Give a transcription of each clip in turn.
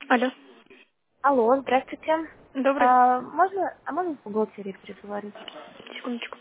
Алло. Алло, здравствуйте. Добрый. Можно с бухгалтерией переговорить? Секундочку.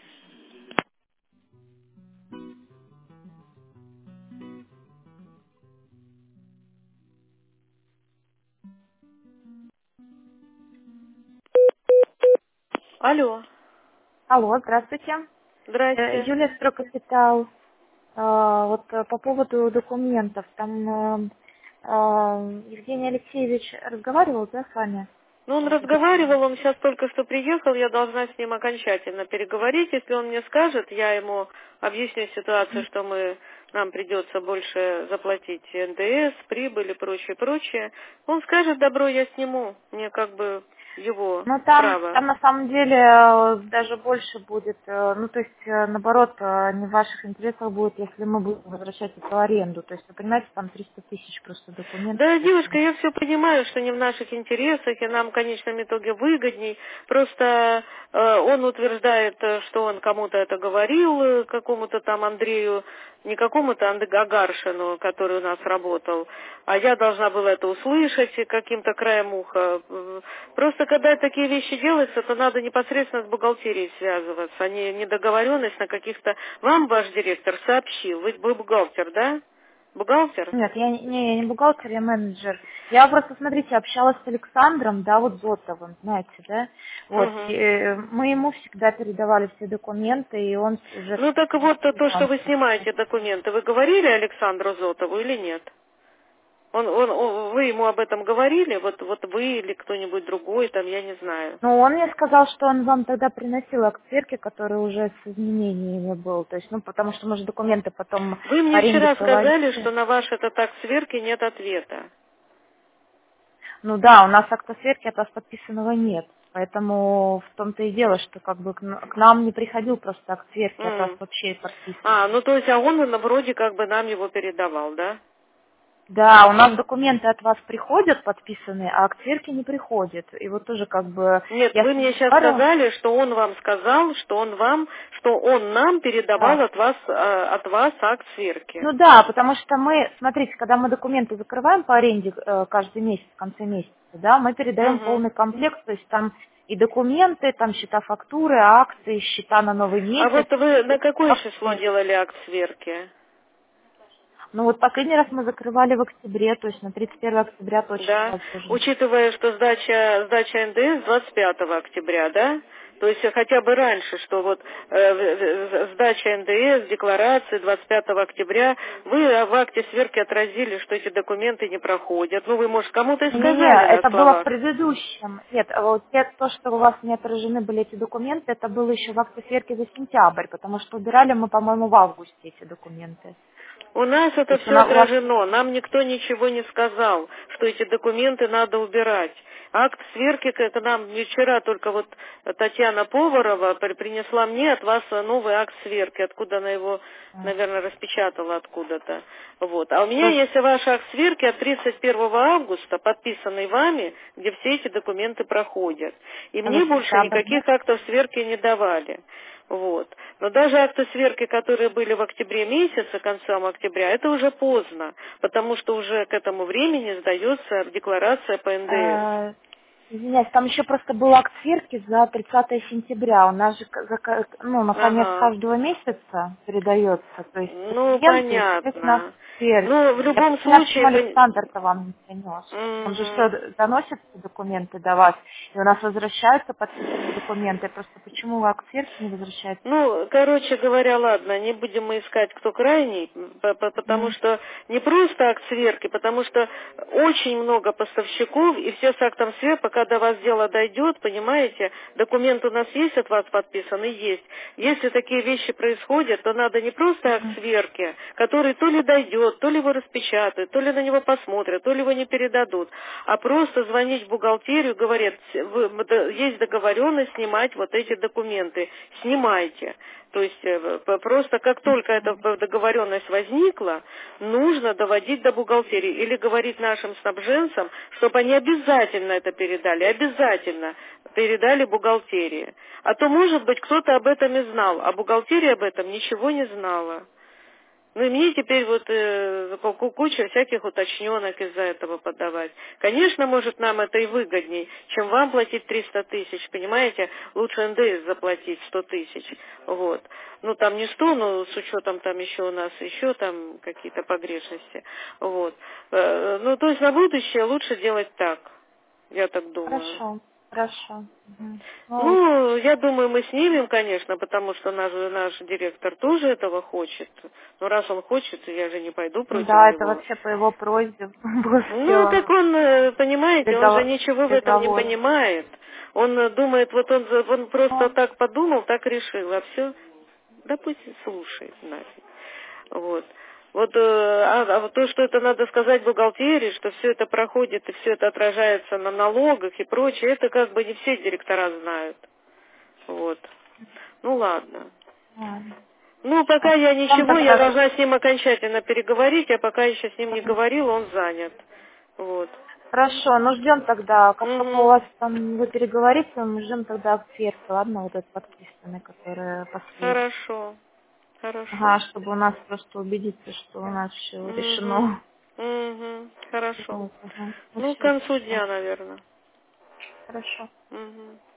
Алло. Алло, здравствуйте. Здрасте. Юлия Строкапитал. По поводу документов, там Евгений Алексеевич разговаривал, да, с вами Ну, по он поводу документов? разговаривал, он сейчас только что приехал, я должна с ним окончательно переговорить. Если он мне скажет, я ему объясню ситуацию, что нам придется больше заплатить НДС, прибыль и прочее, прочее. Он скажет, добро, я сниму. Мне как бы его Ну, там право. на самом деле даже больше будет, наоборот, не в ваших интересах будет, если мы будем возвращать эту аренду. То есть, вы понимаете, там 300 тысяч просто документов. Да, девушка, Поэтому. я все понимаю, что не в наших интересах, и нам в конечном итоге выгодней. Просто он утверждает, что он кому-то это говорил, какому-то там Андрею, не какому-то Агаршину, который у нас работал, а я должна была это услышать каким-то краем уха. Просто когда такие вещи делаются, то надо непосредственно с бухгалтерией связываться, а не договоренность на каких-то... Вам ваш директор сообщил, вы бухгалтер, да? Бухгалтер? Нет, я не бухгалтер, я менеджер. Я просто, смотрите, общалась с Александром, да, вот Зотовым, знаете, да. Вот, Угу. мы ему всегда передавали все документы, и он уже Ну так всегда вот, то, что снимал. вы снимаете документы, вы говорили Александру Зотову или нет? Вы ему об этом говорили? Вот вы или кто-нибудь другой, там, я не знаю. Но он мне сказал, что он вам тогда приносил акт сверки, который уже с изменениями был. То есть, потому что мы же документы потом Вы по мне аренде вчера сказали, проводили. что на ваш этот акт сверки нет ответа. Ну да, у нас акта сверки от вас подписанного нет. Поэтому в том-то и дело, что как бы к нам не приходил просто акт сверки от вас М. вообще подписанный. А, ну то есть, а он вроде как бы нам его передавал, да? Да, у нас документы от вас приходят подписанные, а акт сверки не приходит. И вот тоже как бы Нет, я вы с ним мне сейчас разговаривала. сказали, что он вам сказал, что он нам передавал Да. от вас акт сверки. Ну да, потому что мы, смотрите, когда мы документы закрываем по аренде каждый месяц, в конце месяца, да, мы передаем Угу. полный комплект, то есть там и документы, там счета фактуры, акции, счета на новый А месяц. вот вы И на какое акт число сверки. делали акт сверки? Ну вот последний раз мы закрывали в октябре, то есть на 31 октября точно у Да, вас должен быть. учитывая, что сдача НДС 25 октября, да? То есть хотя бы раньше, что вот сдача НДС, декларации 25 октября, вы в акте сверки отразили, что эти документы не проходят. Ну, вы, может, кому-то и Не-не, сказали на это было в словах. предыдущем. Нет, а вот то, что у вас не отражены были эти документы, это было еще в акте сверки за сентябрь, потому что убирали мы, по-моему, в августе эти документы. У нас То это есть все у вас... отражено. Нам никто ничего не сказал, что эти документы надо убирать. Акт сверки, как нам вчера только вот Татьяна Поварова принесла мне от вас новый акт сверки, откуда она его, наверное, распечатала откуда-то. Вот. А у меня То есть есть ваш акт сверки от 31 августа, подписанный вами, где все эти документы проходят. И за мне больше сентябрь, да? никаких актов сверки не давали. Вот. Но даже акты сверки, которые были в октябре месяце, концом октября, это уже поздно, потому что уже к этому времени сдается декларация по НДС. Э, Извиняюсь, там еще просто был акт сверки за 30 сентября. У нас же на конец Ага. каждого месяца передается, то есть Ну, клиенту, и, соответственно, акт понятно. сверки. Ну, в Я любом просто не знаю, почему случае, вы... Александр-то вам не принес. Он же что, Мгм. доносит эти документы до вас, и у нас возвращаются подписанные документы. Просто почему акт сверки не возвращается? Ну, короче говоря, ладно, не будем мы искать, кто крайний, потому Мгм. что не просто акт сверки, потому что очень много поставщиков, и все с актом сверки, пока до вас дело дойдет, понимаете, документ у нас есть от вас подписан и есть. Если такие вещи происходят, то надо не просто акт Мгм. сверки, который то ли дойдет, то ли его распечатают, то ли на него посмотрят, то ли его не передадут, а просто звонить в бухгалтерию, говорят, есть договоренность снимать вот эти документы, снимайте. То есть просто как только эта договоренность возникла, нужно доводить до бухгалтерии или говорить нашим снабженцам, чтобы они обязательно это передали, обязательно передали бухгалтерии. А то, может быть, кто-то об этом и знал, а бухгалтерия об этом ничего не знала. Ну и мне теперь вот куча всяких уточненок из-за этого подавать. Конечно, может, нам это и выгодней, чем вам платить 300 тысяч, понимаете? Лучше НДС заплатить 100 тысяч. Вот. Ну там не 100, но с учетом там еще у нас еще там какие-то погрешности. Вот. Ну то есть на будущее лучше делать так, я так думаю. Хорошо, хорошо. Угу. Ну, Ну, я думаю, мы снимем, конечно, потому что наш директор тоже этого хочет. Но раз он хочет, я же не пойду против да, это него. вообще по его просьбе было Ну, так сделано. он, понимаете, он же ничего в этом не Переговоры. понимает. Он думает, вот он просто Ну, так подумал, так решил, а все, да пусть слушает нафиг. Вот. Вот, вот то, что это надо сказать бухгалтерии, что все это проходит и все это отражается на налогах и прочее, это как бы не все директора знают. Вот. Ну ладно. ладно. Ну, пока Хорошо. я Вам ничего, я тогда должна с ним окончательно переговорить, а пока еще с ним не говорила, он занят. Вот. хорошо, ну ждем тогда, как только у Угу. вас там вы переговорите, мы ждем тогда ксерки, ладно, вот этот подписанный, который последний. Хорошо. Хорошо. Ага, чтобы у нас просто убедиться, что у нас все Угу. решено. Угу. Хорошо. Вот, ага. Ну Ну, к все, концу спасибо. дня, наверное. Хорошо. Угу.